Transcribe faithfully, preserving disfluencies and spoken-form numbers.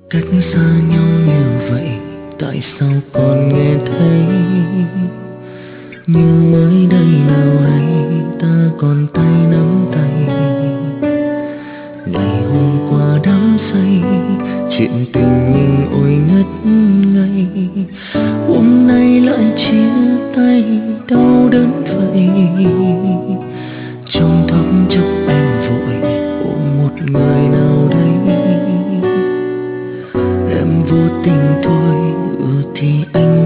Cách xa nhau như vậy, tại sao còn nghe thấy? Nhưng mới đây nào hay ta còn tay nắm tay. Ngày hôm qua đắm say, chuyện tình mình ôi ngất ngây. Hôm nay lại chia tay, đau đớn vậy. Trong thoáng chốc em vội ôm một người nào đây. Em vô tình thôi, ừ thì anh